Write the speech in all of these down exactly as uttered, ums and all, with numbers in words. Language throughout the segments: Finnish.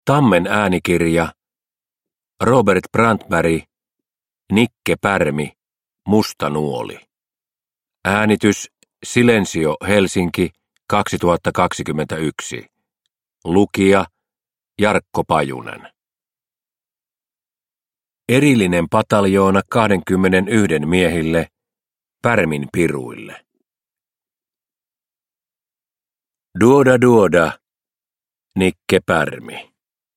Tammen äänikirja, Robert Brandberg, Nikke Pärmi, Musta nuoli. Äänitys Silensio Helsinki kaksituhattakaksikymmentäyksi. Lukija Jarkko Pajunen. Erillinen pataljoona kaksikymmentäyksi miehille, Pärmin piruille. Duoda duoda, Nikke Pärmi.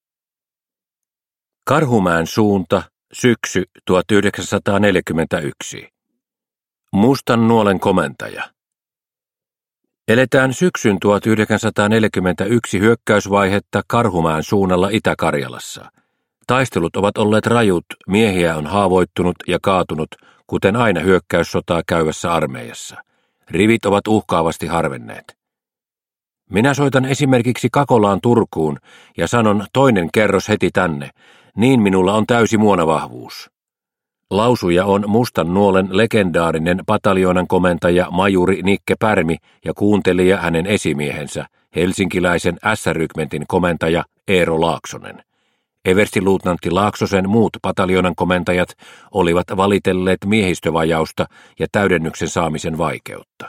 Karhumäen suunta, syksy tuhatyhdeksänsataaneljäkymmentäyksi. Mustan nuolen komentaja. Eletään syksyn tuhatyhdeksänsataaneljäkymmentäyksi hyökkäysvaihetta Karhumäen suunnalla Itä-Karjalassa. Taistelut ovat olleet rajut, miehiä on haavoittunut ja kaatunut, kuten aina hyökkäyssotaa käyvässä armeijassa. Rivit ovat uhkaavasti harvenneet. Minä soitan esimerkiksi Kakolaan Turkuun ja sanon toinen kerros heti tänne, niin minulla on täysi muonavahvuus. Lausuja on Mustan nuolen legendaarinen pataljoonan komentaja majuri Nikke Pärmi ja kuuntelija hänen esimiehensä, helsinkiläisen S-rykmentin komentaja Eero Laaksonen. Everstiluutnantti Laaksosen muut pataljoonan komentajat olivat valitelleet miehistövajausta ja täydennyksen saamisen vaikeutta.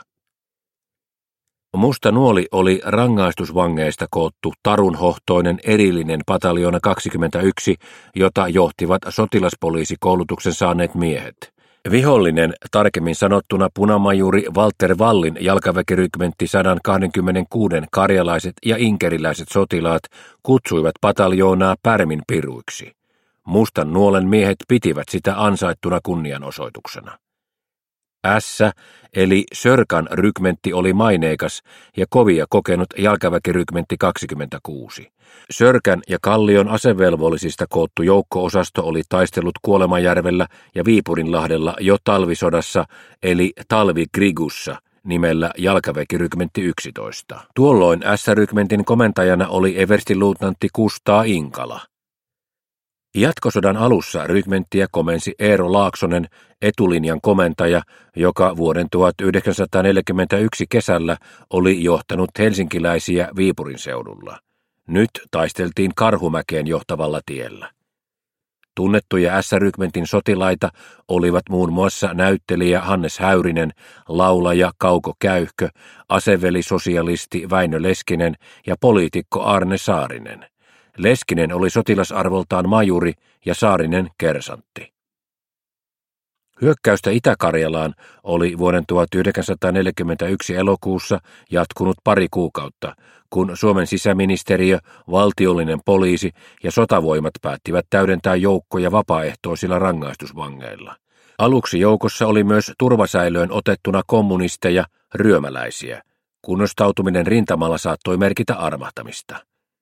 Musta nuoli oli rangaistusvangeista koottu tarunhohtoinen erillinen pataljoona kaksikymmentäyksi, jota johtivat sotilaspoliisikoulutuksen saaneet miehet. Vihollinen, tarkemmin sanottuna punamajuri Walter Wallin jalkaväkirykmentti sata kaksikymmentäkuusi karjalaiset ja inkeriläiset sotilaat kutsuivat pataljoonaa Pärmin piruiksi. Mustan nuolen miehet pitivät sitä ansaittuna kunnianosoituksena. S, eli Sörkan rykmentti oli maineikas ja kovia kokenut jalkaväkirykmentti kaksikymmentäkuusi. Sörkän ja Kallion asevelvollisista koottu joukko-osasto oli taistellut Kuolemajärvellä ja Viipurinlahdella jo talvisodassa, eli Talvigrigussa, nimellä jalkaväkirykmentti yksitoista. Tuolloin S-rykmentin komentajana oli everstiluutnantti Kustaa Inkala. Jatkosodan alussa rykmenttiä komensi Eero Laaksonen, etulinjan komentaja, joka vuoden tuhatyhdeksänsataaneljäkymmentäyksi kesällä oli johtanut helsinkiläisiä Viipurin seudulla. Nyt taisteltiin Karhumäkeen johtavalla tiellä. Tunnettuja S-rykmentin sotilaita olivat muun muassa näyttelijä Hannes Häyrinen, laulaja Kauko Käyhkö, asevelisosialisti Väinö Leskinen ja poliitikko Arne Saarinen. Leskinen oli sotilasarvoltaan majuri ja Saarinen kersantti. Hyökkäystä Itä-Karjalaan oli vuoden tuhatyhdeksänsataaneljäkymmentäyksi elokuussa jatkunut pari kuukautta, kun Suomen sisäministeriö, valtiollinen poliisi ja sotavoimat päättivät täydentää joukkoja vapaaehtoisilla rangaistusvangeilla. Aluksi joukossa oli myös turvasäilöön otettuna kommunisteja, ryömäläisiä. Kunnostautuminen rintamalla saattoi merkitä armahtamista.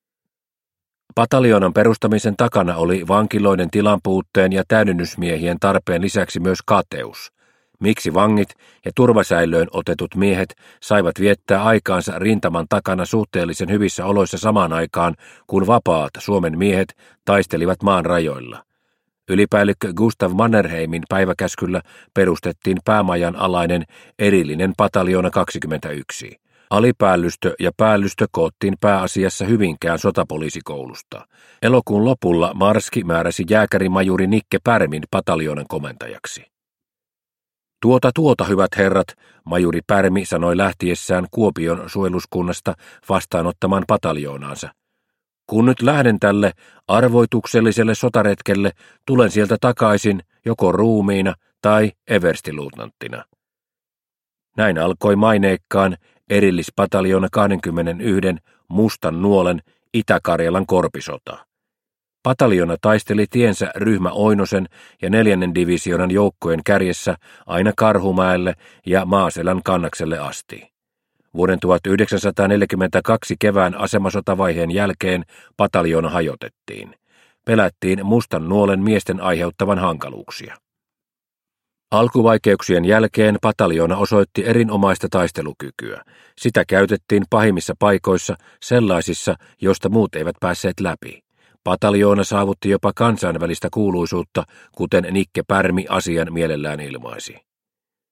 Pataljoonan perustamisen takana oli vankiloiden tilanpuutteen ja täydennysmiehien tarpeen lisäksi myös kateus. Miksi vangit ja turvasäilöön otetut miehet saivat viettää aikaansa rintaman takana suhteellisen hyvissä oloissa samaan aikaan, kun vapaat Suomen miehet taistelivat maan rajoilla. Ylipäällikkö Gustav Mannerheimin päiväkäskyllä perustettiin päämajan alainen erillinen pataljoona kaksikymmentäyksi. Alipäällystö ja päällystö koottiin pääasiassa Hyvinkään sotapoliisikoulusta. Elokuun lopulla Marski määräsi jääkärimajuri Nikke Pärmin pataljoonan komentajaksi. Tuota tuota, hyvät herrat, majuri Pärmi sanoi lähtiessään Kuopion suojeluskunnasta vastaanottamaan pataljoonaansa. Kun nyt lähden tälle arvoitukselliselle sotaretkelle, tulen sieltä takaisin joko ruumiina tai everstiluutnanttina. Näin alkoi maineikkaan erillispataljoona kaksikymmentäyksi Mustan nuolen Itä-Karjalan korpisota. Pataljona taisteli tiensä ryhmä Oinosen ja neljännen divisioonan joukkojen kärjessä aina Karhumäelle ja Maaselän kannakselle asti. Vuoden tuhatyhdeksänsataaneljäkymmentäkaksi kevään asemasotavaiheen jälkeen pataljona hajotettiin. Pelättiin Mustan nuolen miesten aiheuttavan hankaluuksia. Alkuvaikeuksien jälkeen pataljoona osoitti erinomaista taistelukykyä. Sitä käytettiin pahimmissa paikoissa, sellaisissa, joista muut eivät päässeet läpi. Pataljoona saavutti jopa kansainvälistä kuuluisuutta, kuten Nikke Pärmi asian mielellään ilmaisi.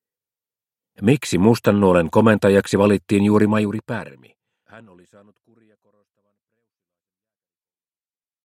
Miksi Mustan nuolen komentajaksi valittiin juuri majuri Pärmi? Hän oli saanut kuria